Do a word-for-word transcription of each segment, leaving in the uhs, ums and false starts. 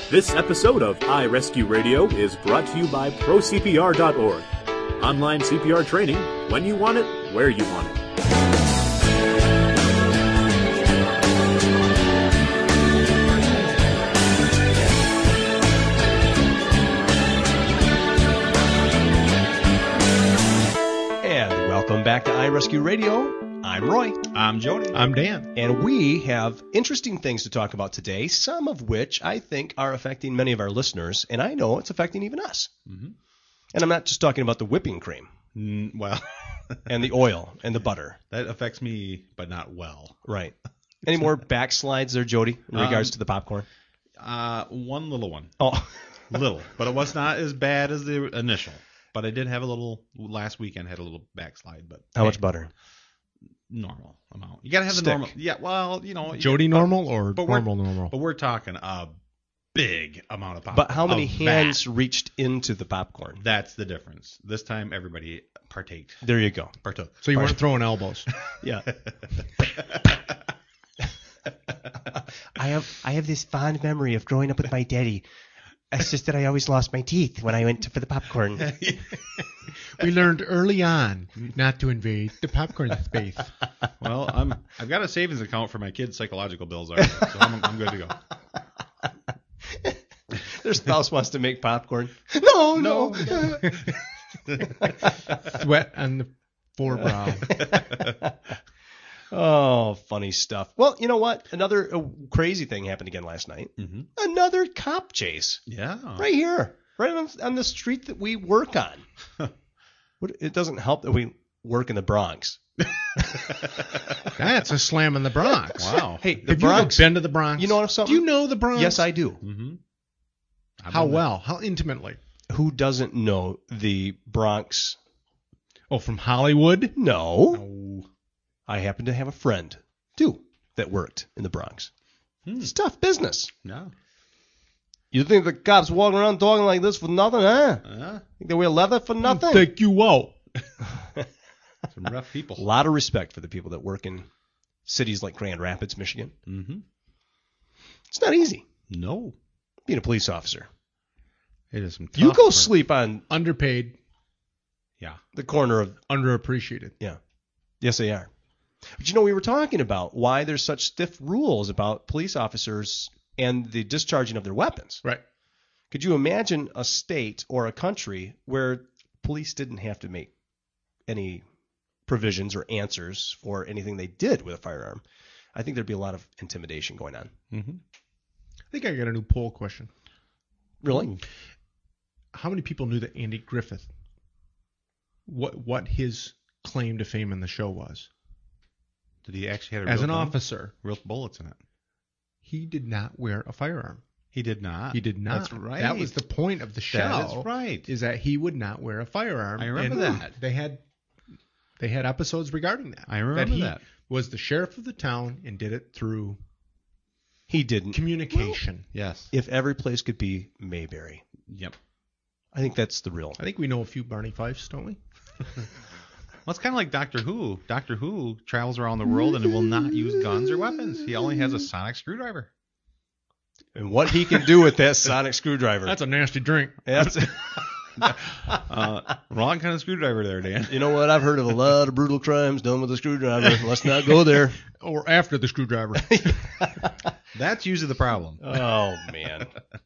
This episode of iRescue Radio is brought to you by Pro C P R dot org. Online C P R training when you want it, where you want it. And welcome back to iRescue Radio. I'm Roy. I'm Jody. I'm Dan. And we have interesting things to talk about today, some of which I think are affecting many of our listeners, and I know it's affecting even us. Mm-hmm. And I'm not just talking about the whipping cream. Mm, well, and the oil and the butter. That affects me, but not well. Right. Any more backslides there, Jody, in regards um, to the popcorn? Uh, one little one. Oh. Little. But it was not as bad as the initial. But I did have a little, last weekend had a little backslide. But How hey, much butter? Normal amount. You got to have Stick. the normal. Yeah, well, you know. Jody yeah, normal but, or but normal normal? But we're talking a big amount of popcorn. But how many of hands that. reached into the popcorn? That's the difference. This time everybody partaked. There you go. Partook. So you weren't throwing elbows. Yeah. I have I have this fond memory of growing up with my daddy. It's just that I always lost my teeth when I went to, for the popcorn. We learned early on not to invade the popcorn space. Well, I'm I've got a savings account for my kids' psychological bills already, so I'm, I'm good to go. Their spouse wants to make popcorn. No, no. Sweat on the forebrow. Oh, funny stuff. Well, you know what? Another uh, crazy thing happened again last night. Mm-hmm. Another cop chase. Yeah. Right here. Right on, on the street that we work on. What, it doesn't help that we work in the Bronx. That's a slam in the Bronx. Wow. Hey, the Have Bronx. you ever been to the Bronx? You know something? Do you know the Bronx? Yes, I do. Mm-hmm. How well? How intimately? Who doesn't know the Bronx? Oh, from Hollywood? No. Oh. I happen to have a friend, too, that worked in the Bronx. Hmm. It's tough business. No. You think the cops walking around talking like this for nothing, huh? Uh, Think they wear leather for nothing? I'll take you out. some rough people. A lot of respect for the people that work in cities like Grand Rapids, Michigan. Mm-hmm. It's not easy No. being a police officer. It is some tough You go work. sleep on Underpaid, Yeah. the corner of... underappreciated. Yeah. Yes, they are. But you know, we were talking about why there's such stiff rules about police officers and the discharging of their weapons. Right. Could you imagine a state or a country where police didn't have to make any provisions or answers for anything they did with a firearm? I think there'd be a lot of intimidation going on. Mm-hmm. I think I got a new poll question. Really? Ooh. How many people knew that Andy Griffith, what what his claim to fame in the show was? Did he actually have a As real an gun? officer, Real bullets in it? he did not wear a firearm. He did not. He did not. That's right. That was the point of the show. That is right. Is that he would not wear a firearm. I remember And that. They had they had episodes regarding that. I remember that. He that. was the sheriff of the town and did it through He didn't. communication. Yes. If every place could be Mayberry, Yep. I think that's the real. I think we know a few Barney Fifes, don't we? Well, it's kind of like Doctor Who. Doctor Who travels around the world and will not use guns or weapons. He only has a sonic screwdriver. And what he can do with that sonic screwdriver. That's a nasty drink. That's Uh, wrong kind of screwdriver there, Dan. You know what? I've heard of a lot of brutal crimes done with a screwdriver. Let's not go there. Or after the screwdriver. That's usually the problem. Oh, man.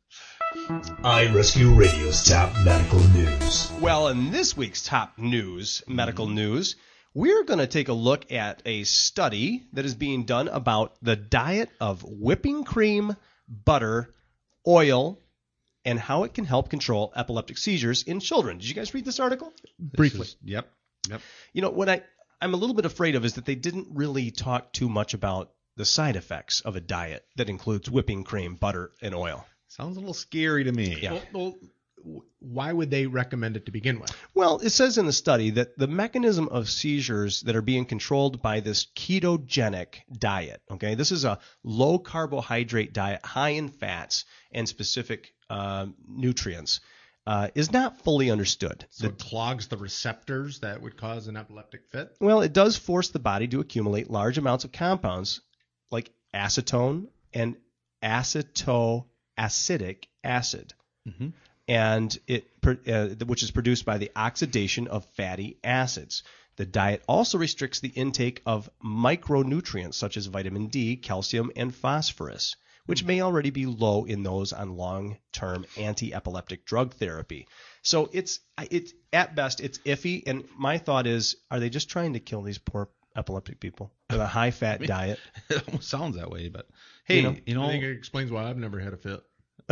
iRescue Radio's top medical news. Well, in this week's top news, medical news, we're going to take a look at a study that is being done about the diet of whipping cream, butter, oil, and how it can help control epileptic seizures in children. Did you guys read this article? Briefly. This is- yep. Yep. You know, what I, I'm a little bit afraid of is that they didn't really talk too much about the side effects of a diet that includes whipping cream, butter, and oil. Sounds a little scary to me. Yeah. Well, well, why would they recommend it to begin with? Well, it says in the study that the mechanism of seizures that are being controlled by this ketogenic diet, okay, this is a low carbohydrate diet, high in fats and specific uh, nutrients, uh, is not fully understood. So The- it clogs the receptors that would cause an epileptic fit? well, it does force the body to accumulate large amounts of compounds like acetone and acetoacetic acid, Mhm. and it pr- uh, which is produced by the oxidation of fatty acids. The diet also restricts the intake of micronutrients such as vitamin D, calcium, and phosphorus, which may already be low in those on long-term anti-epileptic drug therapy. So it's it's at best it's iffy. And my thought is, are they just trying to kill these poor epileptic people with a high-fat diet? It almost sounds that way, but hey, You you know, know, I think it explains why I've never had a fit.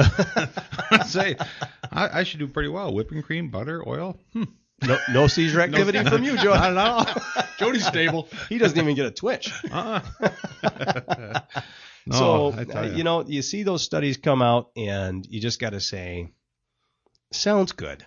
I say I, I should do pretty well. Whipping cream, butter, oil. Hmm. No, no seizure activity from you, Joe. Not at all. Jody's stable. He doesn't even get a twitch. Uh-uh. No, so, I tell uh, ya. you know, you see those studies come out, and you just got to say, sounds good.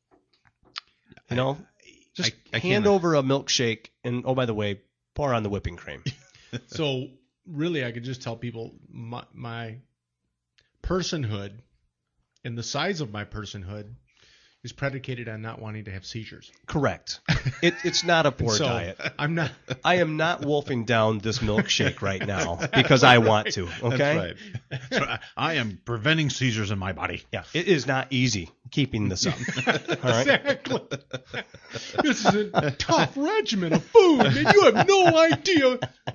You know, just I- I hand can't- over a milkshake, and oh, by the way, pour on the whipping cream. So really, I could just tell people my, my personhood and the size of my personhood is predicated on not wanting to have seizures. Correct. It, it's not a poor so diet. I'm not. I am not wolfing down this milkshake right now because I want to. Okay. That's right. That's right. I am preventing seizures in my body. Yeah. It is not easy keeping this up. All right. Exactly. This is a tough regimen of food, and you have no idea.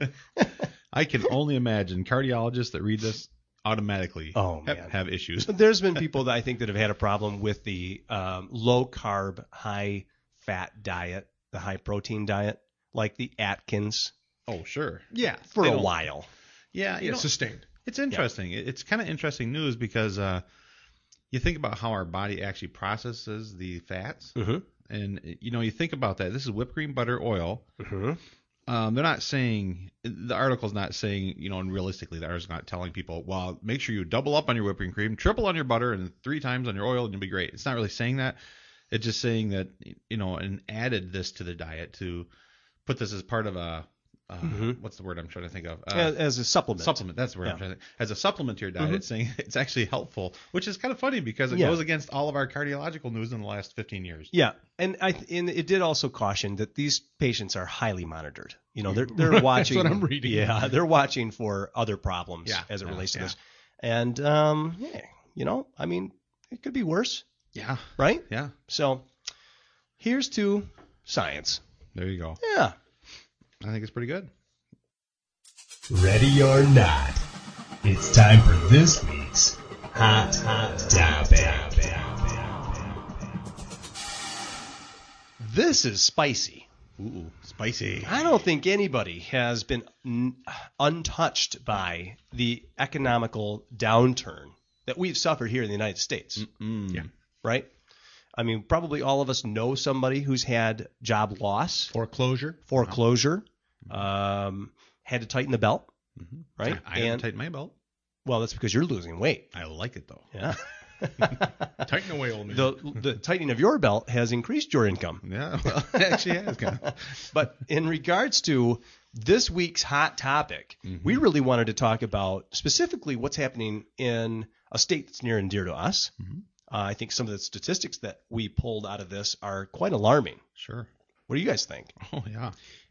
I can only imagine cardiologists that read this automatically Oh, have, man. have issues. But there's been people that I think that have had a problem with the um, low carb, high fat diet, the high protein diet, like the Atkins, Oh, sure. Yeah, for They a don't- while. Yeah, you it's know, sustained. it's interesting. It- It's kind of interesting news because uh, you think about how our body actually processes the fats. Mm-hmm. And, you know, you think about that. This is whipped cream, butter, oil. Mm-hmm. Um, they're not saying, the article's not saying, you know, and realistically, the article's not telling people, well, make sure you double up on your whipping cream, triple on your butter, and three times on your oil, and you'll be great. It's not really saying that. It's just saying that, you know, and added this to the diet to put this as part of a, uh, Mhm. what's the word I'm trying to think of? Uh, As, as a supplement. supplement. That's the word I'm Yeah. trying to think. As a supplement to your diet, Mhm. it's saying it's actually helpful, which is kind of funny because it Yeah. goes against all of our cardiological news in the last fifteen years. Yeah, and I and it did also caution that these patients are highly monitored. You know, they're they're watching. what I'm reading. Yeah, they're watching for other problems Yeah, as it yeah, relates to yeah. this. And um, yeah, you know, I mean, it could be worse, Yeah. right? Yeah. So here's to science. There you go. Yeah. I think it's pretty good. Ready or not, it's time for this week's Hot Hot Topic. This is spicy. Ooh, spicy. I don't think anybody has been n- untouched by the economical downturn that we've suffered here in the United States, Mm. Yeah. right? I mean, probably all of us know somebody who's had job loss, Foreclosure. foreclosure, um, had to tighten the belt, Mhm. right? I haven't and tightened my belt. well, that's because you're losing weight. I like it though. Yeah. Tighten away, old man. the the tightening of your belt has increased your income. Yeah, well, it actually has kind of. But in regards to this week's hot topic, Mhm. we really wanted to talk about specifically what's happening in a state that's near and dear to us. Mhm. Uh, I think some of the statistics that we pulled out of this are quite alarming. Sure. What do you guys think? Oh yeah.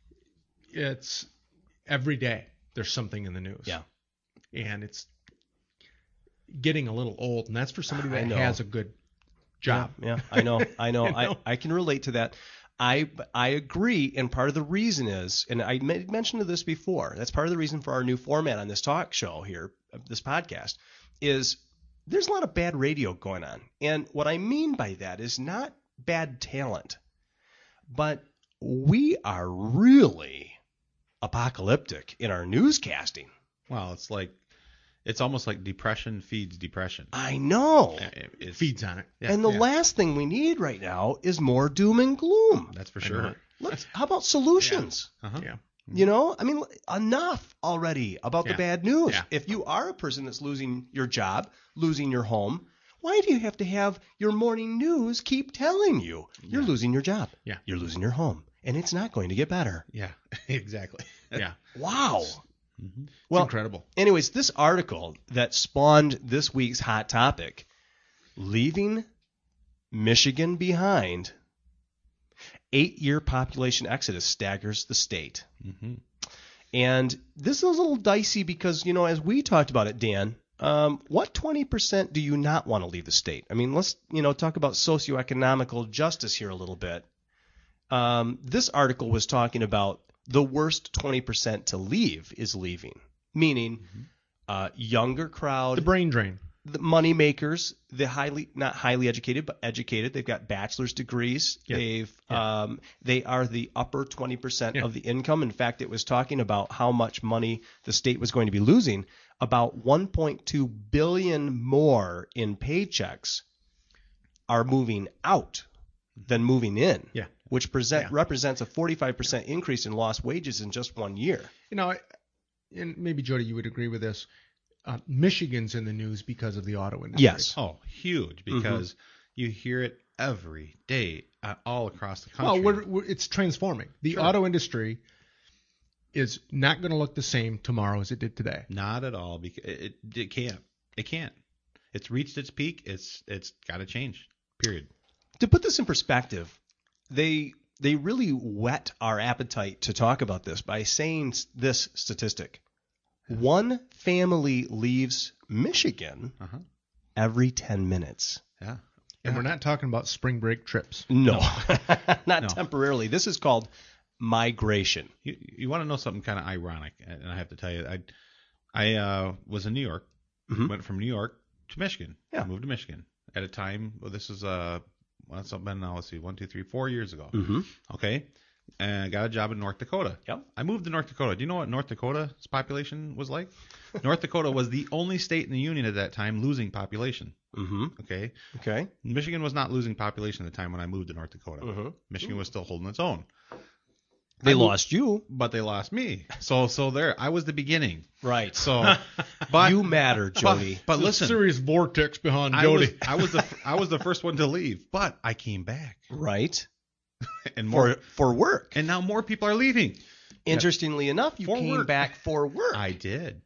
It's every day there's something in the news. Yeah. And it's getting a little old, and that's for somebody I that know. has a good job. Yeah, I know, I know, You know? I, I can relate to that. I I agree, and part of the reason is, and I made mention of this before. That's part of the reason for our new format on this talk show here, this podcast, is there's a lot of bad radio going on, and what I mean by that is not bad talent, but we are really apocalyptic in our newscasting. Well, it's like, it's almost like depression feeds depression. I know, It- it's- Feeds on it. yeah, and the yeah, last thing we need right now is more doom and gloom. That's for I know sure. it. Let's. How about solutions? Uh-huh. Yeah. You know, I mean, enough already about Yeah. the bad news. Yeah. If you are a person that's losing your job, losing your home, why do you have to have your morning news keep telling you you're Yeah. losing your job? Yeah. You're losing your home, and it's not going to get better. Yeah, exactly. Yeah. Wow. Mhm. It's Well, incredible. anyways, this article that spawned this week's hot topic, leaving Michigan behind, eight-year population exodus staggers the state. Mhm. And this is a little dicey because, you know, as we talked about it, Dan, Um, what twenty percent do you not want to leave the state? I mean, let's, you know, talk about socioeconomical justice here a little bit. Um, this article was talking about the worst twenty percent to leave is leaving, meaning mm-hmm. uh, younger crowd. The brain drain. The money makers, the highly, not highly educated, but educated. They've got bachelor's degrees. Yeah. They've, yeah. um, they are the upper twenty percent yeah. of the income. In fact, it was talking about how much money the state was going to be losing. About one point two billion more in paychecks are moving out than moving in. Yeah. Which present, yeah. represents a forty-five percent increase in lost wages in just one year. You know, and maybe Jody, you would agree with this. Uh, Michigan's in the news because of the auto industry. Yes. Oh, huge, because mm-hmm. you hear it every day uh, all across the country. Well, we're, we're, it's transforming. The sure. auto industry is not going to look the same tomorrow as it did today. Not at all. Because it, it, it can't. It can't. It's reached its peak. It's It's got to change, period. To put this in perspective, they they really whet our appetite to talk about this by saying this statistic. One family leaves Michigan uh-huh. every ten minutes. Yeah. And yeah. we're not talking about spring break trips. No, not no. temporarily. This is called migration. You, you want to know something kind of ironic, and I have to tell you, I I uh, was in New York, mm-hmm. went from New York to Michigan. Yeah. I moved to Michigan at a time, well, this is, uh, well, it's been now, let's see, one, two, three, four years ago. Mm-hmm. Okay. And I got a job in North Dakota. Yep. I moved to North Dakota. Do you know what North Dakota's population was like? North Dakota was the only state in the union at that time losing population. Mm-hmm. Okay. Okay. Michigan was not losing population at the time when I moved to North Dakota. Mm-hmm. Michigan was still holding its own. They I lost moved, you, but they lost me. So, so there, I was the beginning. Right. So, but you matter, Jody. But, but listen, serious vortex behind I Jody. Was, I was the I was the first one to leave, but I came back. Right. And more for for work. And now more people are leaving. Interestingly enough, you for came work. back for work. I did.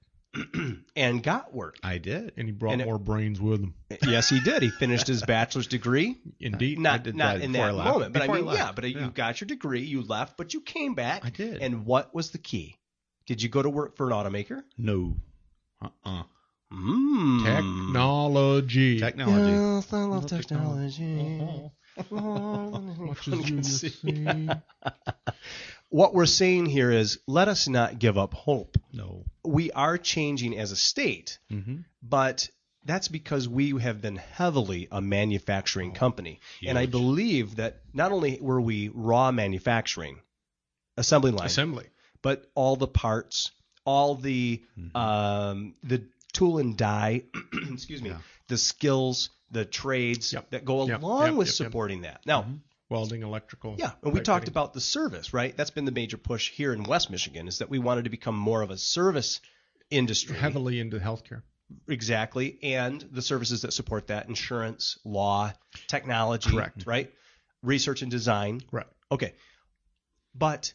And got work. I did. And he brought and more it, brains with him. Yes, he did. He finished his bachelor's degree. Indeed. Not, did not that in before that I left. moment, but Before I mean, I left. yeah, but Yeah. you got your degree, you left, but you came back. I did. And what was the key? Did you go to work for an automaker? No. Uh-uh. Mm. Technology. Technology. Yes, I love technology. Much as you see. What we're saying here is let us not give up hope. No. We are changing as a state, Mm-hmm. but that's because we have been heavily a manufacturing company. Huge. And I believe that not only were we raw manufacturing, assembly line, Assembly. but all the parts, all the Mm-hmm. um, the tool and die, excuse me, Yeah. the skills, the trades Yep. that go Yep. along Yep. with Yep. Yep. supporting that. Now, Welding, electrical. yeah, and we pipe talked fitting. about the service, right? That's been the major push here in West Michigan, is that we wanted to become more of a service industry. Heavily into healthcare. Exactly, and the services that support that: insurance, law, technology, Correct. right? Research and design. Right. Okay. But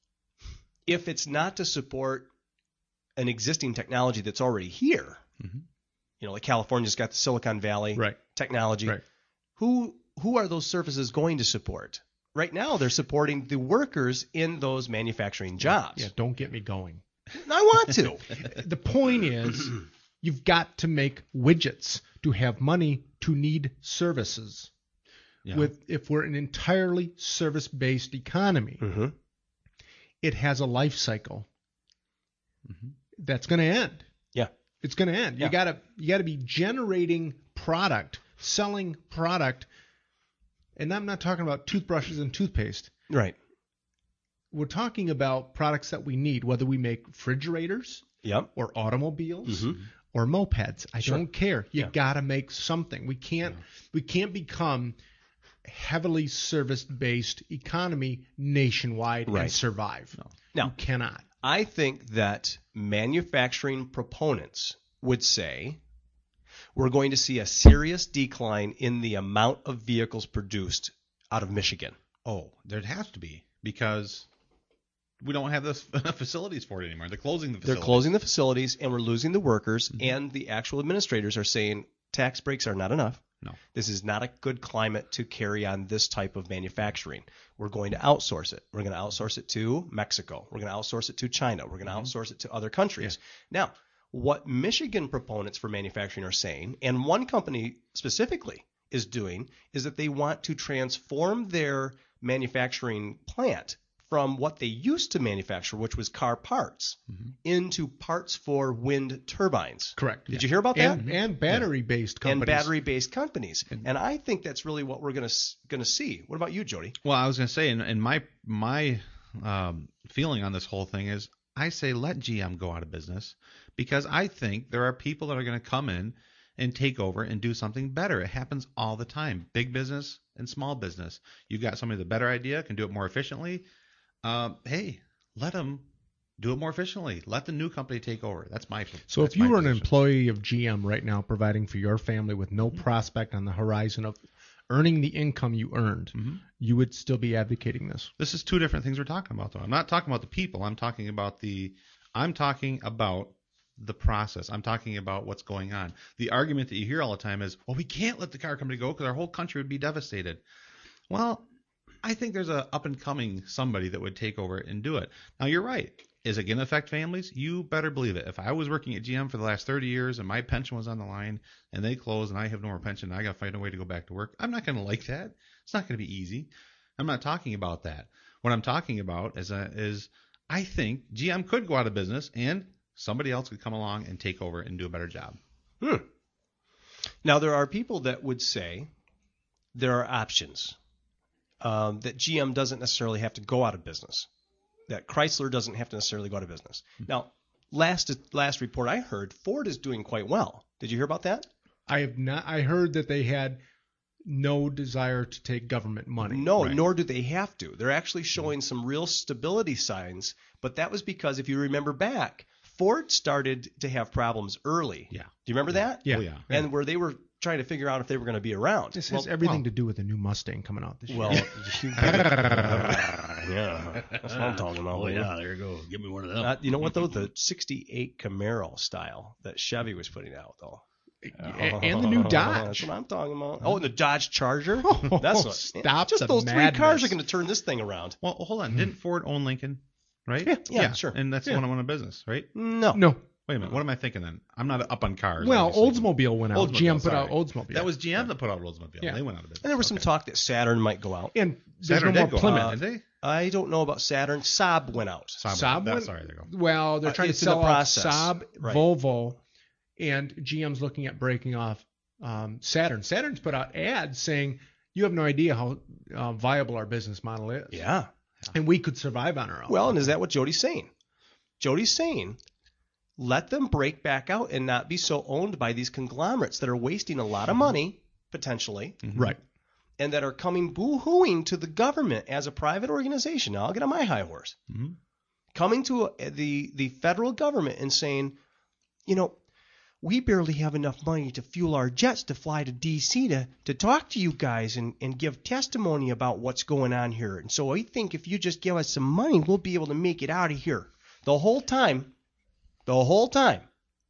if it's not to support an existing technology that's already here, Mhm. you know, like California's got the Silicon Valley Right. technology, Right. who who are those services going to support? Right now, they're supporting the workers in those manufacturing jobs. Yeah, don't get me going. I want to. The point is, you've got to make widgets to have money to need services. Yeah. With if we're an entirely service-based economy, Mm-hmm. it has a life cycle Mhm. that's going to end. Yeah. It's going to end. Yeah. You gotta you gotta be generating product, selling product, and I'm not talking about toothbrushes and toothpaste. Right. We're talking about products that we need, whether we make refrigerators Yep. or automobiles Mhm. or mopeds. I Sure. don't care. You Yeah. gotta make something. We can't we can't become heavily service-based economy nationwide Right. and survive. No. Now, You cannot. I think that manufacturing proponents would say we're going to see a serious decline in the amount of vehicles produced out of Michigan. Oh, there has to be, because we don't have the facilities for it anymore. They're closing the They're facilities. closing the facilities, and we're losing the workers, Mm-hmm. and the actual administrators are saying tax breaks are not enough. No. This is not a good climate to carry on this type of manufacturing. We're going to outsource it. We're going to outsource it to Mexico. We're going to outsource it to China. We're going to Mm-hmm. outsource it to other countries. Now, what Michigan proponents for manufacturing are saying, and one company specifically is doing, is that they want to transform their manufacturing plant from what they used to manufacture, which was car parts, mm-hmm. into parts for wind turbines. Correct. Did yeah. you hear about that? And, and battery-based companies. And battery-based companies. And, and I think that's really what we're going to going to see. What about you, Jody? Well, I was going to say, and, and my my um, feeling on this whole thing is, I say let G M go out of business, because I think there are people that are going to come in and take over and do something better. It happens all the time. Big business and small business. You got somebody with a better idea, can do it more efficiently. Um, hey, let them do it more efficiently. Let the new company take over. That's my So that's if you my were position. an employee of G M right now, providing for your family with no mm-hmm. prospect on the horizon of earning the income you earned, mm-hmm. you would still be advocating this. This is two different things we're talking about, though. I'm not talking about the people. I'm talking about the. I'm talking about the process. I'm talking about what's going on. The argument that you hear all the time is, well, we can't let the car company go because our whole country would be devastated. Well, I think there's a up and coming somebody that would take over and do it. Now, you're right. Is it going to affect families? You better believe it. If I was working at G M for the last thirty years and my pension was on the line and they close and I have no more pension and I got to find a way to go back to work, I'm not going to like that. It's not going to be easy. I'm not talking about that. What I'm talking about is, a, is I think G M could go out of business and somebody else could come along and take over and do a better job. Hmm. Now, there are people that would say there are options. Um, that G M doesn't necessarily have to go out of business, that Chrysler doesn't have to necessarily go out of business. Mm-hmm. Now, last last report I heard, Ford is doing quite well. Did you hear about that? I have not. I heard that they had no desire to take government money. No, right. Nor do they have to. They're actually showing some real stability signs, but that was because, if you remember back, Ford started to have problems early. Yeah. Do you remember that? Yeah. Oh, yeah. And where they were trying to figure out if they were going to be around. This well, has everything well, to do with the new Mustang coming out this year. Well, you yeah, that's what I'm talking about. Oh, yeah, there you go. Give me one of them. Uh, you know what, though? The sixty-eight Camaro style that Chevy was putting out, though. And the new Dodge. That's what I'm talking about. Oh, and the Dodge Charger. Oh, That's what, stop just the those madness. three cars are going to turn this thing around. Well, hold on. Didn't Ford own Lincoln, right? Yeah, yeah, sure. And that's Yeah. one of one of business, right? No. No. Wait a minute. What am I thinking then? I'm not up on cars. Well, obviously. Oldsmobile went out. Oldsmobile, G M put sorry. out Oldsmobile. That was G M that put out Oldsmobile. Yeah. They went out of business. And there was some Okay. talk that Saturn might go out. And there's Saturn no more did go Plymouth. out, didn't they? I don't know about Saturn. Saab went out. Saab, Saab that, went- sorry, there you go. Well, they're Uh, trying to it's in the sell off process. Saab, Right. Volvo, and G M's looking at breaking off um, Saturn. Saturn's put out ads saying, you have no idea how uh, viable our business model is. Yeah. And we could survive on our own. Well, and is that what Jody's saying? Jody's saying, let them break back out and not be so owned by these conglomerates that are wasting a lot of money, potentially, Right. and that are coming boo-hooing to the government as a private organization. Now, I'll get on my high horse. Mhm. Coming to a, the, the federal government and saying, you know, we barely have enough money to fuel our jets to fly to D C to, to talk to you guys and, and give testimony about what's going on here. And so I think if you just give us some money, we'll be able to make it out of here. The whole time, the whole time,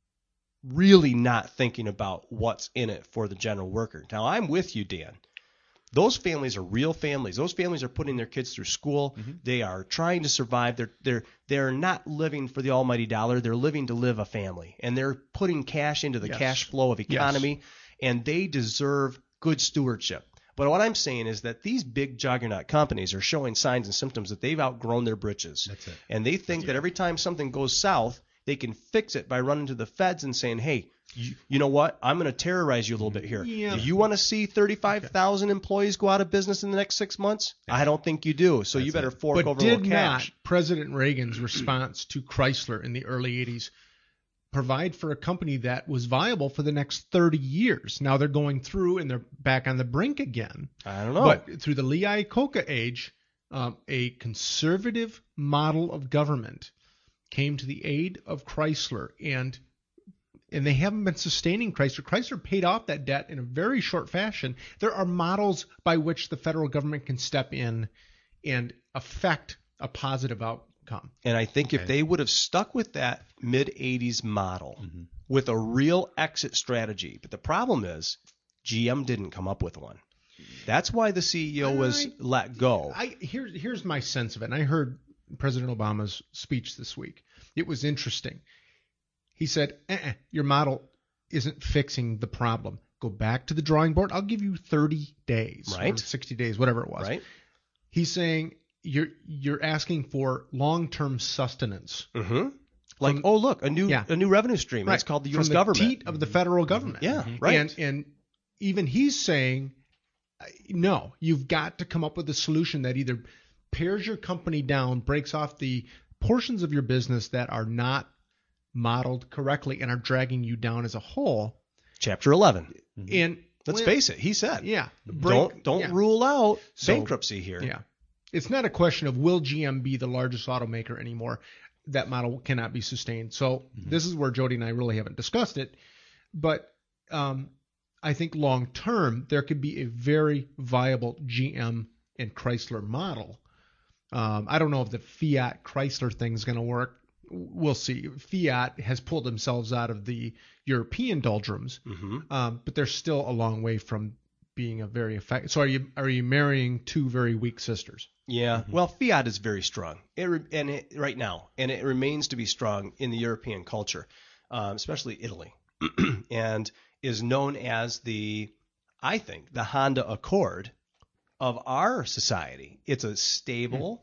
really not thinking about what's in it for the general worker. Now, I'm with you, Dan. Those families are real families. Those families are putting their kids through school. Mm-hmm. They are trying to survive. They're they're they're not living for the almighty dollar. They're living to live a family, and they're putting cash into the Yes. cash flow of economy, and they deserve good stewardship. But what I'm saying is that these big juggernaut companies are showing signs and symptoms that they've outgrown their britches. That's it. And they think that every time something goes south, they can fix it by running to the feds and saying, hey, you, you know what? I'm going to terrorize you a little bit here. Yeah. Do you want to see thirty-five thousand employees go out of business in the next six months? I don't think you do. So you better fork But over a little did not cash. President Reagan's response to Chrysler in the early eighties provide for a company that was viable for the next thirty years? Now they're going through and they're back on the brink again. I don't know. But through the Lee Iacocca age, um, a conservative model of government came to the aid of Chrysler, and and they haven't been sustaining Chrysler. Chrysler paid off that debt in a very short fashion. There are models by which the federal government can step in and affect a positive outcome. And I think if Okay. they would have stuck with that mid-eighties model Mm-hmm. with a real exit strategy, but the problem is G M didn't come up with one. That's why the C E O was I- let go. I here, here's my sense of it. And I heard President Obama's speech this week. It was interesting. He said, eh, your model isn't fixing the problem. Go back to the drawing board. I'll give you thirty days, Right. or sixty days, whatever it was. Right. He's saying you're you're asking for long-term sustenance. Mm-hmm. Like, From- oh, look, a new Yeah. a new revenue stream. Right. It's called the U From S the government. teat of the federal government. Yeah, right. And and even he's saying, uh, no, you've got to come up with a solution that either pares your company down, breaks off the portions of your business that are not modeled correctly and are dragging you down as a whole. Chapter eleven. And Let's well, face it. He said, yeah, don't break- don't yeah. rule out So- bankruptcy here. Yeah. It's not a question of will G M be the largest automaker anymore. That model cannot be sustained. So this is where Jody and I really haven't discussed it. But um, I think long term, there could be a very viable G M and Chrysler model. Um, I don't know if the Fiat Chrysler thing is going to work. We'll see. Fiat has pulled themselves out of the European doldrums, Mm-hmm. um, but they're still a long way from being a very effective. So are you are you marrying two very weak sisters? Yeah. Well, Fiat is very strong, it re- and it, right now, and it remains to be strong in the European culture, um, especially Italy, and is known as the, I think, the Honda Accord of our society. It's a stable,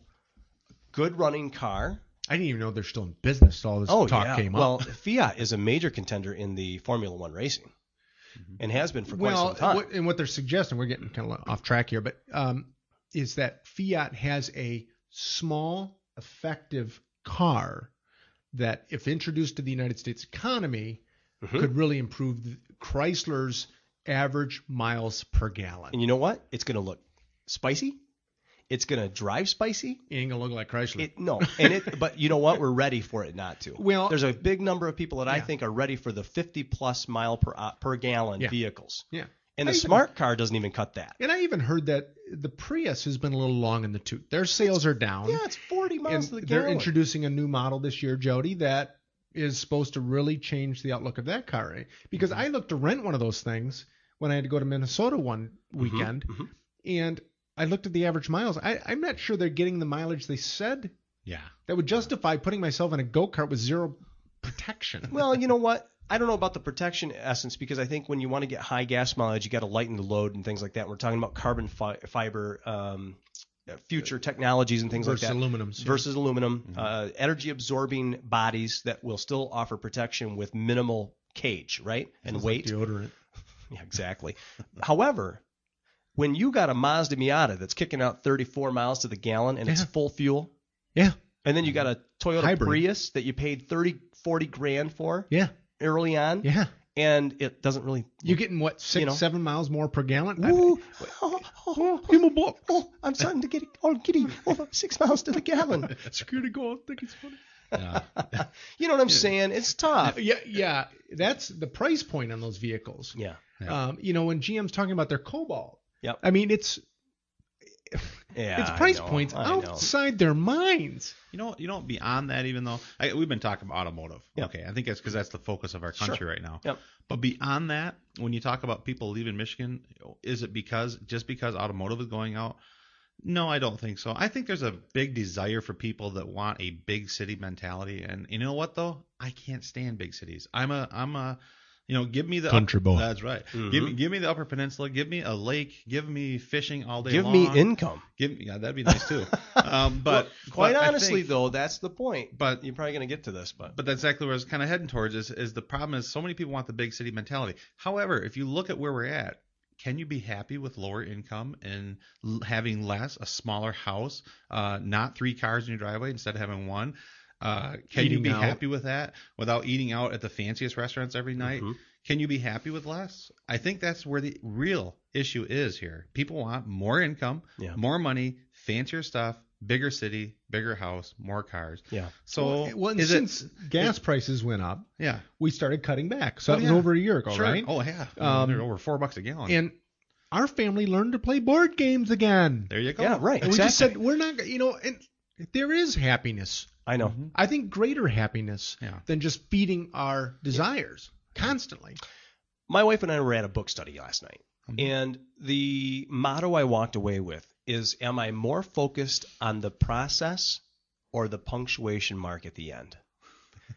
good running car. I didn't even know they're still in business. All this Oh talk yeah. came Well, up. Fiat is a major contender in the Formula One racing, and has been for quite Well, some time. what, and what they're suggesting, we're getting kind of off track here, but um, is that Fiat has a small, effective car that, if introduced to the United States economy, Mhm. could really improve the, Chrysler's average miles per gallon. And you know what? It's going to look spicy. It's going to drive spicy. It ain't gonna look like Chrysler. It, no, and it. But you know what? We're ready for it not to. Well- there's a big number of people that I Yeah. think are ready for the fifty plus mile per uh, per gallon Yeah. vehicles. yeah. And I the even- smart car doesn't even cut that. And I even heard that the Prius has been a little long in the tooth. Their sales are down. Yeah, it's forty miles and to the they're gallon. introducing a new model this year, Jody, that is supposed to really change the outlook of that car. Right? Because I looked to rent one of those things when I had to go to Minnesota one weekend, mhm. and I looked at the average miles. I, I'm not sure they're getting the mileage they said Yeah. that would justify putting myself in a go-kart with zero protection. Well, you know what? I don't know about the protection essence, because I think when you want to get high gas mileage, you got to lighten the load and things like that. We're talking about carbon fi- fiber, um, future technologies and things versus like that. aluminums. yeah. Versus aluminum, uh, energy absorbing bodies that will still offer protection with minimal cage, right? And Sounds like weight. deodorant. Yeah, exactly. However, when you got a Mazda Miata that's kicking out thirty-four miles to the gallon and it's Yeah. full fuel, Yeah, and then you got a Toyota Hybrid. Prius that you paid thirty, forty grand for yeah, early on, yeah. and it doesn't really. You're getting what six, You know. seven miles more per gallon? I- Ooh, oh, oh, oh, oh, I'm starting to get all giddy over six miles to the gallon. Security guard, I think it's funny. Yeah. You know what I'm saying? It's tough. Yeah, yeah. That's the price point on those vehicles. Yeah. Yeah. Um, you know, when G M's talking about their Cobalt, Yep. I mean, it's Yeah. it's I price know, points I know. outside their minds. You know, you know, beyond that, even though I, we've been talking about automotive. Yep. Okay, I think that's because that's the focus of our country right now. Yep. But beyond that, when you talk about people leaving Michigan, is it because just because automotive is going out? No, I don't think so. I think there's a big desire for people that want a big city mentality, and you know what though? I can't stand big cities. I'm a, I'm a, you know, give me the Country boy. That's right. Mhm. Give me, give me the Upper Peninsula. Give me a lake. Give me fishing all day Give long. me income. Give me, yeah, that'd be nice too. Um, but Well, quite but I honestly, think- though, that's the point. But- you're probably going to get to this, but But that's exactly where I was kind of heading towards. Is is the problem is so many people want the big city mentality. However, if you look at where we're at, can you be happy with lower income and l- having less, a smaller house, uh, not three cars in your driveway instead of having one? Uh, can you Eating be out. happy with that without eating out at the fanciest restaurants every night? Mhm. Can you be happy with less? I think that's where the real issue is here. People want more income, Yeah. more money, fancier stuff, bigger city, bigger house, more cars. yeah. So well, and is since it? gas prices went up, Yeah. we started cutting back. So Oh, that was yeah. over a year ago, Sure. right? Oh yeah. Um, They're over four bucks a gallon. And our family learned to play board games again. there you go. Yeah, right. And we just exactly. said we're not, you know, and there is happiness. I know. Mhm. I think greater happiness Yeah. than just feeding our desires constantly. My wife and I were at a book study last night, Mhm. and the motto I walked away with is, am I more focused on the process or the punctuation mark at the end?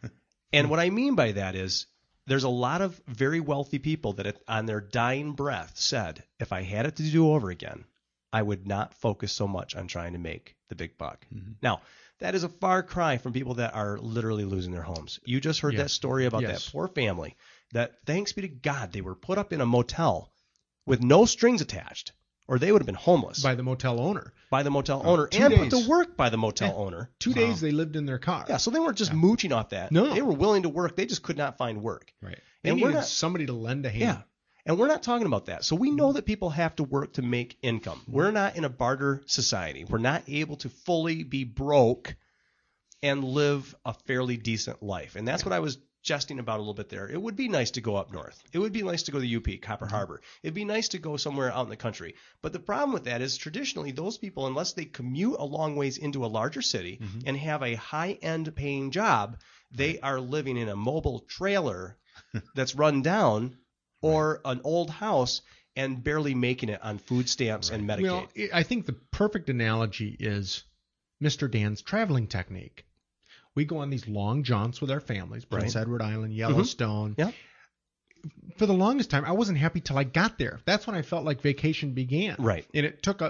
And what I mean by that is there's a lot of very wealthy people that on their dying breath said, if I had it to do over again, I would not focus so much on trying to make the big buck. Mm-hmm. Now, that is a far cry from people that are literally losing their homes. You just heard Yes. that story about Yes. that poor family that, thanks be to God, they were put up in a motel with no strings attached, or they would have been homeless By the motel owner. by the motel owner two and put days. to work by the motel owner. Two days they lived in their car. Yeah, so they weren't just mooching off that. No. They were willing to work. They just could not find work. Right. They And we're needed not, somebody to lend a hand. yeah. And we're not talking about that. So we know that people have to work to make income. We're not in a barter society. We're not able to fully be broke and live a fairly decent life. And that's what I was jesting about a little bit there. It would be nice to go up north. It would be nice to go to the U P, Copper Harbor. It'd be nice to go somewhere out in the country. But the problem with that is traditionally those people, unless they commute a long ways into a larger city and have a high-end paying job, they are living in a mobile trailer that's run down or an old house and barely making it on food stamps and Medicaid. You know, I think the perfect analogy is Mister Dan's traveling technique. We go on these long jaunts with our families, Prince Right. Edward Island, Yellowstone. Yeah. For the longest time, I wasn't happy till I got there. That's when I felt like vacation began. Right. And it took a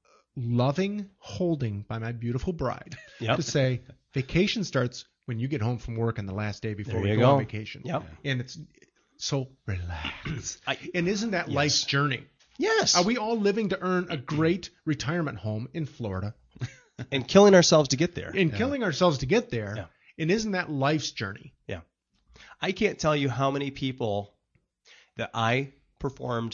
loving holding by my beautiful bride Yep. to say, vacation starts when you get home from work on the last day before There we you go, go. on vacation. Yep. And it's so relax. I- and isn't that Yes. life's journey? Yes. Are we all living to earn a great retirement home in Florida and killing ourselves to get there. and killing ourselves to get there? Yeah. And isn't that life's journey? Yeah. I can't tell you how many people that I performed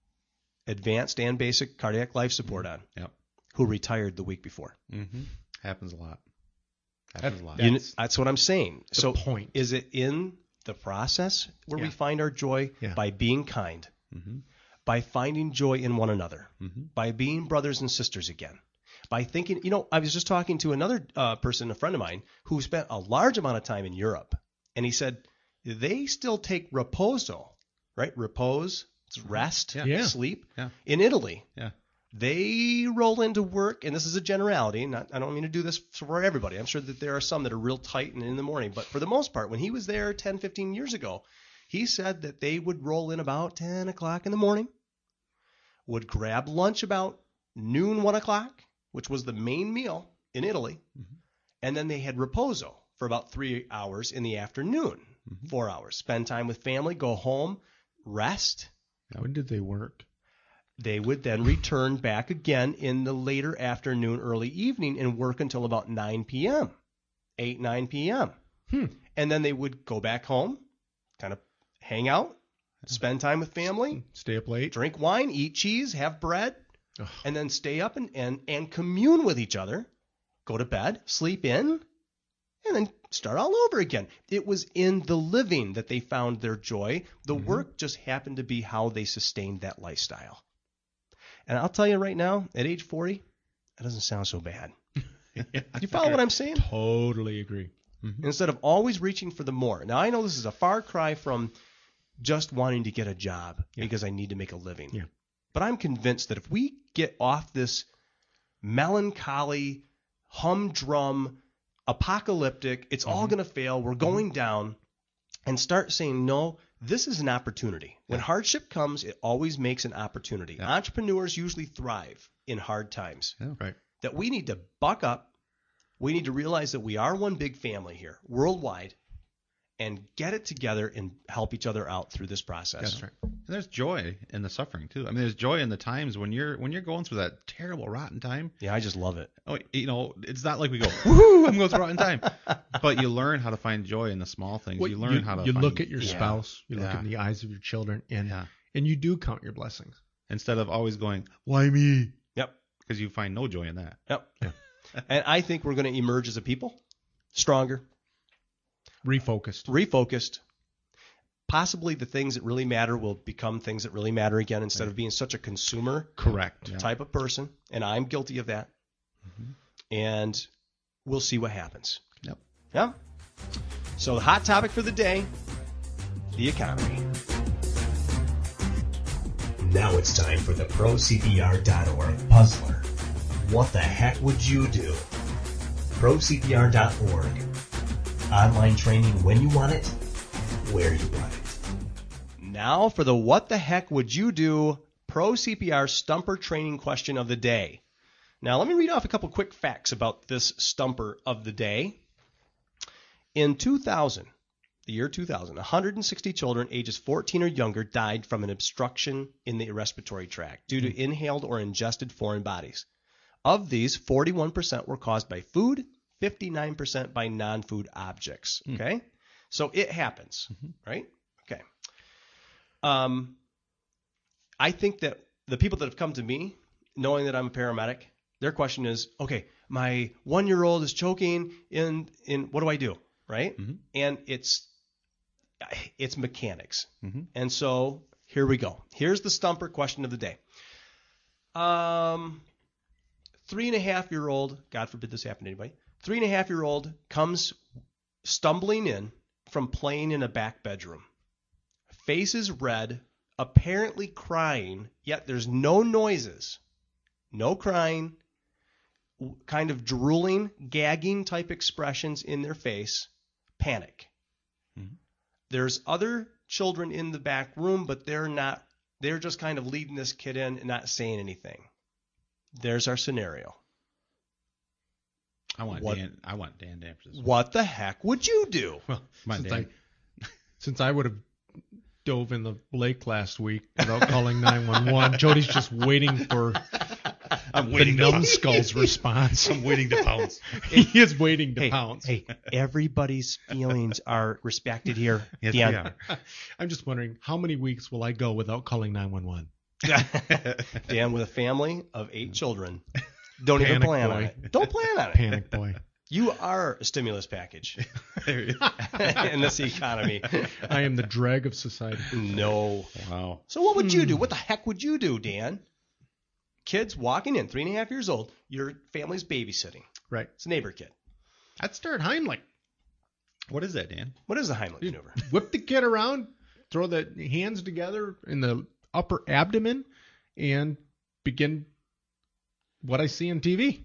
advanced and basic cardiac life support on Yep. who retired the week before. Mm-hmm. Happens a lot. Happens a lot. You kn- That's that's what I'm saying. the So point. is it in the process where we Yeah. find our joy Yeah. by being kind, Mm-hmm. by finding joy in one another, Mm-hmm. by being brothers and sisters again, by thinking, you know, I was just talking to another uh, person, a friend of mine, who spent a large amount of time in Europe, and he said they still take reposo, right? Repose, it's rest, Yeah. Yeah. sleep. Yeah. In Italy, Yeah. they roll into work, and this is a generality, not, I don't mean to do this for everybody. I'm sure that there are some that are real tight and in the morning, but for the most part, when he was there ten, fifteen years ago, he said that they would roll in about ten o'clock in the morning, would grab lunch about noon, one o'clock, which was the main meal in Italy, Mm-hmm. and then they had reposo for about three hours in the afternoon, Mm-hmm. four hours, spend time with family, go home, rest. When did they work? They would then return back again in the later afternoon, early evening, and work until about nine p.m., eight, nine p.m. Hmm. And then they would go back home, kind of hang out, spend time with family, Stay up late? drink wine, eat cheese, have bread, Ugh. and then stay up and, and, and commune with each other, go to bed, sleep in, and then start all over again. It was in the living that they found their joy. The Mm-hmm. work just happened to be how they sustained that lifestyle. And I'll tell you right now, at age forty, that doesn't sound so bad. You follow what I'm saying? Totally agree. Instead of always reaching for the more. Now, I know this is a far cry from just wanting to get a job because I need to make a living. Yeah. But I'm convinced that if we get off this melancholy, humdrum, apocalyptic, it's all going to fail, we're going down, and start saying, no, this is an opportunity. When hardship comes, it always makes an opportunity. Entrepreneurs usually thrive in hard times. Right. That we need to buck up. We need to realize that we are one big family here, worldwide, and get it together and help each other out through this process. That's right. And there's joy in the suffering too. I mean, there's joy in the times when you're when you're going through that terrible rotten time. Yeah, I just love it. Oh, you know, it's not like we go, woohoo, I'm going through a rotten time. But you learn how to find joy in the small things. Well, you learn how to you find, look at your Yeah. spouse, you look Yeah. in the eyes of your children, and Yeah. and you do count your blessings. instead of always going, why me? Yep. Because you find no joy in that. Yep. And I think we're going to emerge as a people stronger, Refocused. refocused. Possibly the things that really matter will become things that really matter again instead of being such a consumer Correct. Yeah. type of person. And I'm guilty of that. And we'll see what happens. Yep. Yeah. So the hot topic for the day, the economy. Now it's time for the Pro C P R dot org Puzzler. What the heck would you do? Pro C P R dot org. Online training when you want it, where you want it. Now for the what the heck would you do Pro C P R Stumper training question of the day. Now let me read off a couple quick facts about this Stumper of the day. In two thousand, the year two thousand, one hundred sixty children ages fourteen or younger died from an obstruction in the respiratory tract due to inhaled or ingested foreign bodies. Of these, forty-one percent were caused by food, fifty-nine percent by non-food objects. Okay? Mm. So it happens, mm-hmm. right? Okay. Um, I think that the people that have come to me, knowing that I'm a paramedic, their question is, okay, my one-year-old is choking in, in what do I do, right? Mm-hmm. And it's it's mechanics. Mm-hmm. And so here we go. Here's the Stumper question of the day. Um, three-and-a-half-year-old, God forbid this happen to anybody, three-and-a-half-year-old comes stumbling in from playing in a back bedroom. Face is red, apparently crying, yet there's no noises, no crying, kind of drooling, gagging type expressions in their face, panic. Mm-hmm. There's other children in the back room, but they're not, they're just kind of leading this kid in and not saying anything. There's our scenario. I want what, Dan. I want Dan to answer this. What the heck would you do? Well, my since, Dan. I, since I would have dove in the lake last week without calling nine one one, Jody's just waiting for I'm waiting the numbskull's response. I'm waiting to pounce. He is waiting to hey, pounce. Hey, everybody's feelings are respected here. Yes, Dan. we are. I'm just wondering, how many weeks will I go without calling nine one one? Dan, with a family of eight children, don't Panic even plan boy. on it. Don't plan on it. Panic boy. You are a stimulus package in this economy. I am the drag of society. No. Wow. So what would you do? What the heck would you do, Dan? Kids walking in, three and a half years old, your family's babysitting. Right. It's a neighbor kid. I'd start Heimlich. What is that, Dan? What is the Heimlich maneuver? Whip the kid around, throw the hands together in the upper abdomen, and begin what I see on T V.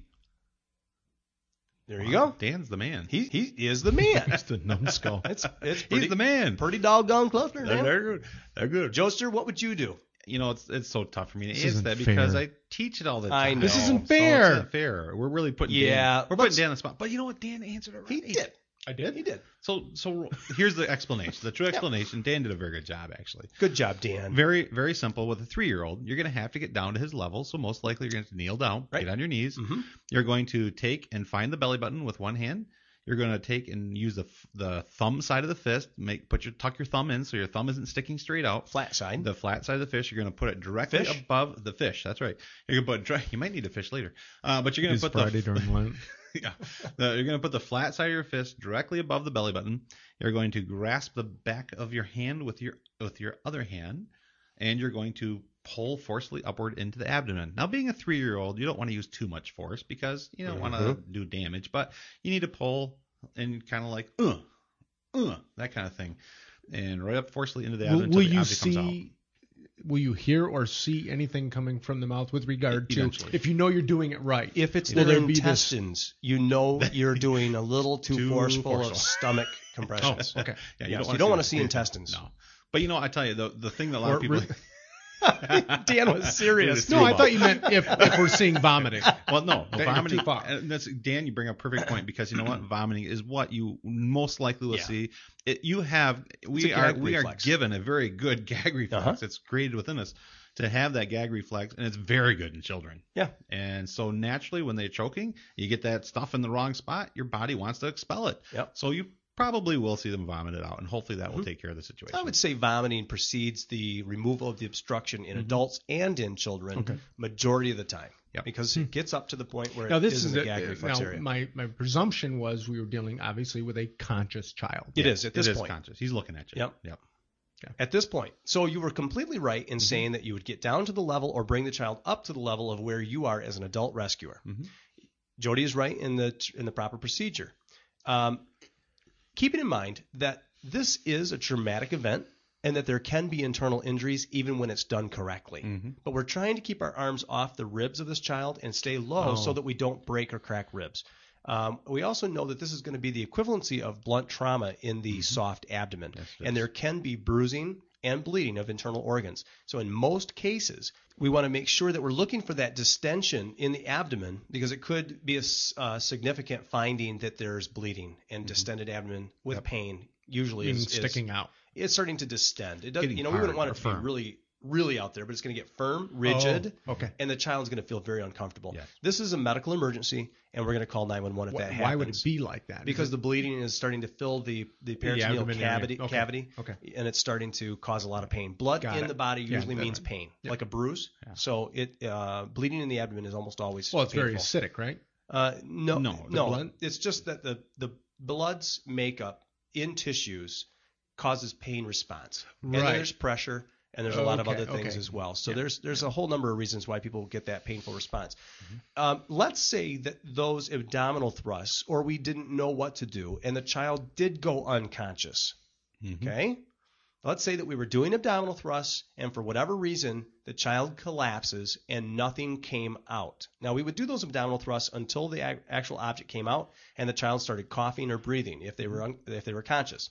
There you wow. go. Dan's the man. He he is the man. It's the numbskull. It's it's pretty, He's the man. Pretty doggone close. They're, they're good. They're good. Joester, what would you do? You know, it's it's so tough for me to This answer isn't that because fair. I teach it all the I time. know. This isn't So fair. it's not fair. We're really putting Yeah, Dan, we're putting let's- Dan on the spot. But you know what? Dan answered it right. He did. I did? He did. So so here's the explanation. The true explanation. Dan did a very good job, actually. Good job, Dan. Very, very simple. With a three-year-old, you're going to have to get down to his level. So most likely you're going to have to kneel down, Right. get on your knees. Mm-hmm. You're going to take and find the belly button with one hand. You're going to take and use the the thumb side of the fist. Make put your tuck your thumb in so your thumb isn't sticking straight out. Flat side. The flat side of the fish. You're going to put it directly Fish? above the fish. That's right. You're going to put. You might need a fish later, uh, but you're going It's to put Friday the. during Lent. Yeah. The, you're going to put the flat side of your fist directly above the belly button. You're going to grasp the back of your hand with your with your other hand, and you're going to pull forcefully upward into the abdomen. Now, being a three-year-old, you don't want to use too much force because you don't Mm-hmm. want to do damage, but you need to pull and kind of like, uh, uh, that kind of thing, and right up forcefully into the Will, abdomen will until the you object comes out. see? Will you hear or see anything coming from the mouth with regard to Eventually. if you know you're doing it right? If it's Will their there be this- intestines, you know you're doing a little too, Too forceful, forceful. of stomach compressions. Oh, okay. Yeah, Yes, wanna you don't see want that. to see intestines. No. But you know, I tell you, the the thing that a lot Or of people. re- Dan was serious. No, I thought you meant if, if we're seeing vomiting. Well, no, That- vomiting. too far. And that's Dan. You bring up a perfect point because you know what, vomiting is what you most likely will Yeah. see. It, you have we a are gag we reflex. are given a very good gag reflex. Uh-huh. It's created within us to have that gag reflex, and it's very good in children. Yeah. And so naturally, when they're choking, you get that stuff in the wrong spot. Your body wants to expel it. Yep. So you probably will see them vomit it out, and hopefully that will Mm-hmm. take care of the situation. I would say vomiting precedes the removal of the obstruction in adults and in children Okay. majority of the time. Yep. Because it gets up to the point where Now it this is is in the a, gag reflex now area. my my presumption was we were dealing obviously with a conscious child. It is at this it is point. conscious. He's looking at you. Yep. Yep. At this point. So you were completely right in saying that you would get down to the level or bring the child up to the level of where you are as an adult rescuer. Mhm. Jody is right in the in the proper procedure. Um, keeping in mind that this is a traumatic event and that there can be internal injuries even when it's done correctly. Mm-hmm. But we're trying to keep our arms off the ribs of this child and stay low Oh. so that we don't break or crack ribs. Um, we also know that this is going to be the equivalency of blunt trauma in the soft abdomen. Yes, it And is. there can be bruising and bleeding of internal organs. So in most cases, we want to make sure that we're looking for that distension in the abdomen because it could be a s- uh, significant finding that there's bleeding and distended abdomen with pain. Usually Meaning is, is sticking out. it's starting to distend. It does, Getting you know, we wouldn't hard want or it to be firm. really, really out there, but it's going to get firm, rigid, Oh, okay. and the child's going to feel very uncomfortable. Yes. This is a medical emergency, and we're going to call nine one one if Why, that happens. why would it be like that? Because Is the bleeding is starting to fill the, the peritoneal abdomen area. cavity, Okay. cavity Okay. and it's starting to cause a lot of pain. Blood Got in it. the body Yeah, usually that's means right. pain, Yep. like a bruise. So it uh, bleeding in the abdomen is almost always it, well, it's very painful. acidic, right? Uh, no, No, no, the no. blood? It's just that the the blood's makeup in tissues causes pain response, and then Right. there's pressure, and there's a lot of Okay, other things okay. as well. So Yeah. there's there's a whole number of reasons why people get that painful response. Mm-hmm. Um, let's say that those abdominal thrusts, or we didn't know what to do, and the child did go unconscious. Mm-hmm. Okay. Let's say that we were doing abdominal thrusts, and for whatever reason, the child collapses and nothing came out. Now, we would do those abdominal thrusts until the ac- actual object came out and the child started coughing or breathing if they were un- if they were conscious.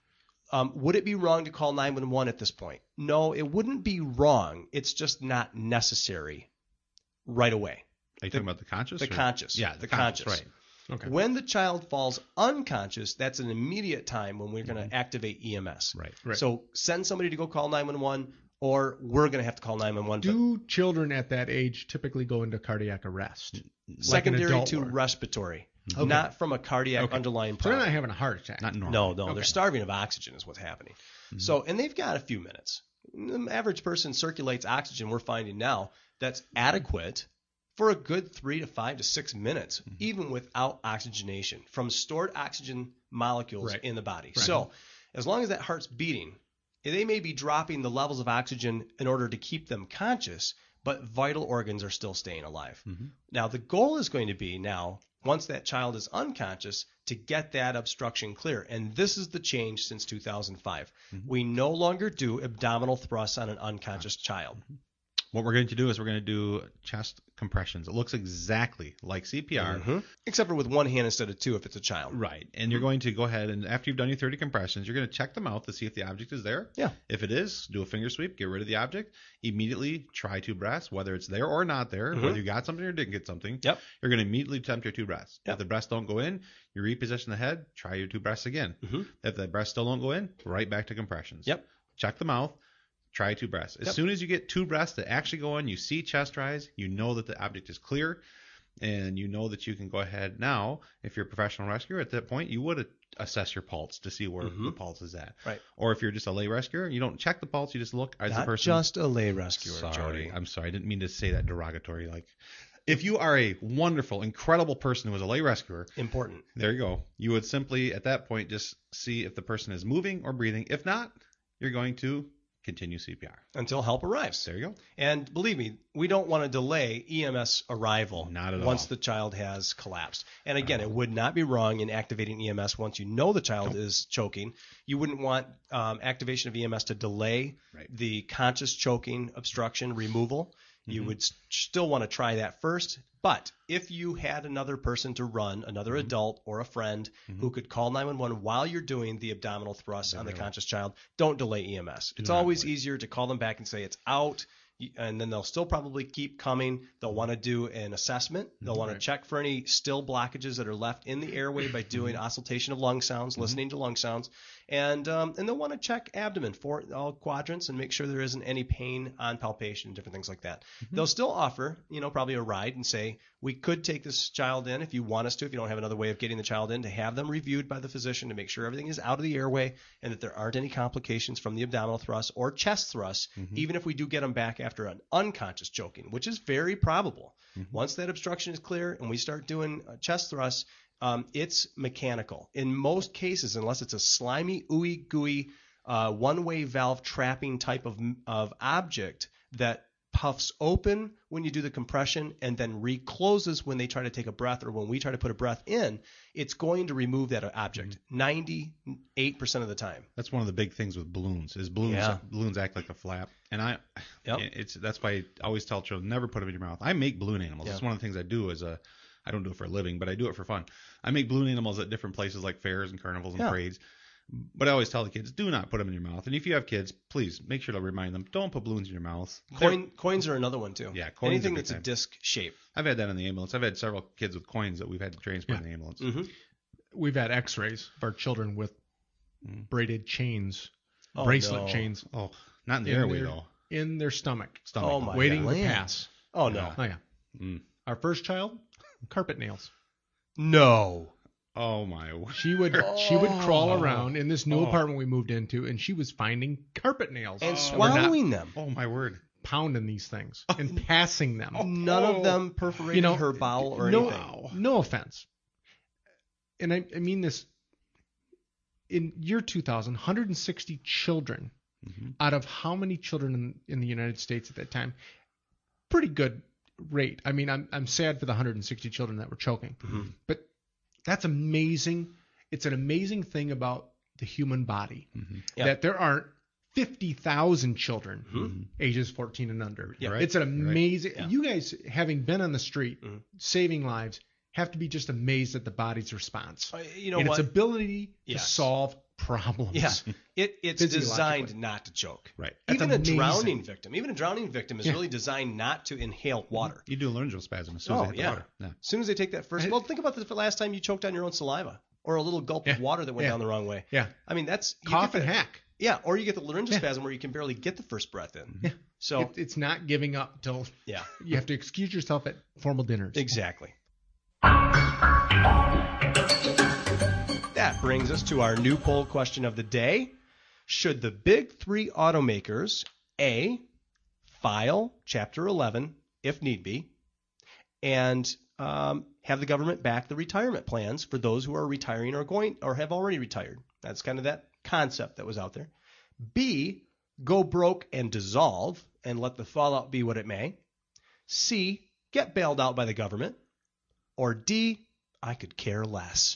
Um, would it be wrong to call nine one one at this point? No, it wouldn't be wrong. It's just not necessary right away. Are you talking about the conscious? The or- conscious. Yeah, the, the, conscious. Right. Okay. When the child falls unconscious, that's an immediate time when we're going to activate E M S. Right. Right. So send somebody to go call nine one one, or we're going to have to call nine one one. Do children at that age typically go into cardiac arrest? Secondary adult to would. respiratory, Okay. not from a cardiac Okay. underlying So they're problem. not having a heart attack. Not normal. No, no, Okay. they're starving of oxygen is what's happening. So, and they've got a few minutes. The average person circulates oxygen, we're finding now, that's adequate for a good three to five to six minutes, even without oxygenation from stored oxygen molecules Right. in the body. Right. So, as long as that heart's beating, they may be dropping the levels of oxygen in order to keep them conscious, but vital organs are still staying alive. Now, the goal is going to be now, once that child is unconscious, to get that obstruction clear. And this is the change since two thousand five. We no longer do abdominal thrusts on an unconscious child. What we're going to do is we're going to do chest compressions. It looks exactly like C P R. Mhm. Except for with one hand instead of two if it's a child. Right. And you're going to go ahead and after you've done your thirty compressions, you're going to check the mouth to see if the object is there. Yeah. If it is, do a finger sweep, get rid of the object. Immediately try two breaths, whether it's there or not there, Mhm. whether you got something or didn't get something. Yep. You're going to immediately attempt your two breaths. Yep. If the breaths don't go in, you reposition the head, try your two breaths again. Mhm. If the breaths still don't go in, right back to compressions. Yep. Check the mouth. Try two breaths. As Yep. soon as you get two breaths that actually go in, you see chest rise, you know that the object is clear, and you know that you can go ahead now. If you're a professional rescuer, at that point, you would assess your pulse to see where Mhm. the pulse is at. Right. Or if you're just a lay rescuer, you don't check the pulse, you just look. Is the Not person just a lay rescuer, sorry? Jody. I'm sorry, I didn't mean to say that derogatory. Like, if you are a wonderful, incredible person who is a lay rescuer, Important. there you go. You would simply, at that point, just see if the person is moving or breathing. If not, you're going to continue C P R. Until help arrives. There you go. And believe me, we don't want to delay E M S arrival Not at once all. the child has collapsed. And again, it would not be wrong in activating E M S once you know the child is choking. You wouldn't want um, activation of E M S to delay Right. the conscious choking obstruction removal. You Mhm. would s- still want to try that first. But if you had another person to run, another Mm-hmm. adult or a friend who could call nine one one while you're doing the abdominal thrust on the Definitely. conscious child, don't delay E M S. It's not always delay. easier to call them back and say it's out, y- and then they'll still probably keep coming. They'll want to do an assessment. They'll want to Right. check for any still blockages that are left in the airway by doing auscultation of lung sounds, listening to lung sounds, and um, and they'll want to check abdomen for all quadrants and make sure there isn't any pain on palpation, different things like that. They'll still offer, you know, probably a ride and say, we could take this child in if you want us to, if you don't have another way of getting the child in, to have them reviewed by the physician to make sure everything is out of the airway and that there aren't any complications from the abdominal thrust or chest thrust, even if we do get them back after an unconscious choking, which is very probable. Once that obstruction is clear and we start doing uh, chest thrusts, um, it's mechanical. In most cases, unless it's a slimy, ooey gooey, uh, one-way valve trapping type of, of object that puffs open when you do the compression and then recloses when they try to take a breath or when we try to put a breath in, it's going to remove that object ninety-eight percent of the time. That's one of the big things with balloons. Is balloons Yeah. balloons act like a flap, and I, Yep. it's that's why I always tell children never put them in your mouth. I make balloon animals. Yeah. It's one of the things I do as a. I don't do it for a living, but I do it for fun. I make balloon animals at different places like fairs and carnivals and Yeah. parades. But I always tell the kids, do not put them in your mouth. And if you have kids, please make sure to remind them, don't put balloons in your mouth. Coin, coins are another one, too. Yeah, coins are Anything big that's a time. disc shape. I've had that in the ambulance. I've had several kids with coins that we've had to transport Yeah. in the ambulance. Mm-hmm. We've had X-rays of our children with Mm. braided chains, Oh, bracelet no. chains Oh, not in the in airway, their, though. in their stomach, Stomach. Oh, my waiting God. to pass. Oh, no. Oh yeah. Mm. Our first child, carpet nails. No. Oh, my. She would she would crawl Oh. around in this new Oh. apartment we moved into, and she was finding carpet nails And that were not swallowing them. Oh, my word. pounding these things and passing them. None Oh. of them perforated You know, her bowel or no, anything. no offense, and I, I mean this. In year two thousand, one hundred sixty children Mhm. out of how many children in, in the United States at that time? Pretty good rate. I mean, I'm I'm sad for the one hundred sixty children that were choking, Mhm. but that's amazing. It's an amazing thing about the human body Yeah. that there aren't fifty thousand children Mhm. ages fourteen and under. Yeah. Right. It's an amazing. Yeah. You guys, having been on the street Mhm. saving lives, have to be just amazed at the body's response Uh, You know and what? its ability to Yes. solve problems. Yeah, it, it's Physiologically. designed not to choke. Right. That's Even a amazing. drowning victim, even a drowning victim is Yeah. really designed not to inhale water. You do a laryngeal spasm as soon as Oh, they hit the yeah. water. Yeah. As soon as they take that first, I- well, think about the last time you choked on your own saliva or a little gulp of Yeah. water that went Yeah. down the wrong way. Yeah. I mean, that's you Cough get and the- hack. Yeah, or you get the laryngeal Yeah. spasm where you can barely get the first breath in. Yeah. So It, it's not giving up till yeah, you have to excuse yourself at formal dinners. exactly. That brings us to our new poll question of the day. Should the big three automakers, A, file Chapter eleven if need be, and um, have the government back the retirement plans for those who are retiring or going or have already retired? That's kind of that concept that was out there. B, go broke and dissolve and let the fallout be what it may. C, get bailed out by the government. Or D, I could care less.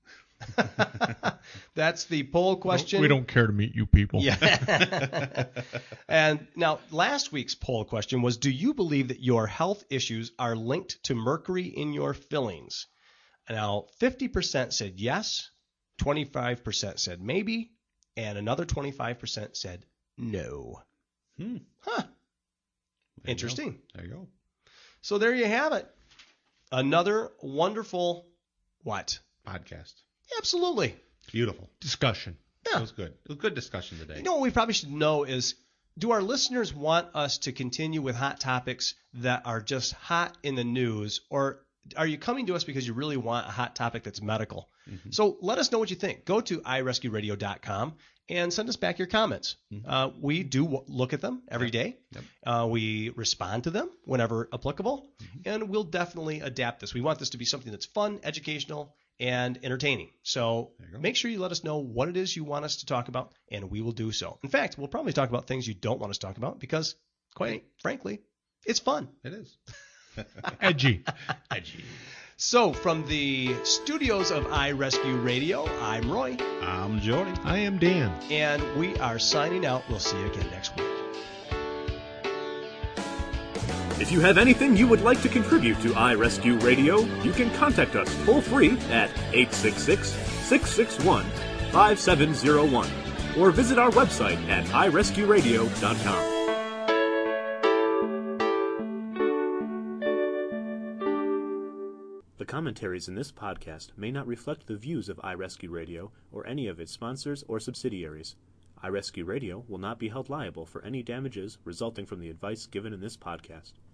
That's the poll question. We don't care to meet you people. Yeah. And now, last week's poll question was, do you believe that your health issues are linked to mercury in your fillings? Now, fifty percent said yes, twenty-five percent said maybe, and another twenty-five percent said no. Hmm. Huh. There you go. Interesting. There you go. So there you have it. Another wonderful, what? Podcast. Absolutely. Beautiful. Discussion. It Yeah. was good. It was good discussion today. You know what we probably should know is, do our listeners want us to continue with hot topics that are just hot in the news, or are you coming to us because you really want a hot topic that's medical? Mhm. So let us know what you think. Go to i rescue radio dot com and send us back your comments. Mhm. Uh, we do w- look at them every day. Yep. Uh, we respond to them whenever applicable, Mhm. and we'll definitely adapt this. We want this to be something that's fun, educational, and entertaining. So There you go. make sure you let us know what it is you want us to talk about, and we will do so. In fact, we'll probably talk about things you don't want us to talk about because, quite frankly, it's fun. It is. Edgy. So from the studios of iRescue Radio, I'm Roy, I'm Jody. I am Dan. and we are signing out. We'll see you again next week. If you have anything you would like to contribute to iRescue Radio, you can contact us toll free at eight six six, six six one, five seven zero one or visit our website at i rescue radio dot com. The commentaries in this podcast may not reflect the views of iRescue Radio or any of its sponsors or subsidiaries. iRescue Radio will not be held liable for any damages resulting from the advice given in this podcast.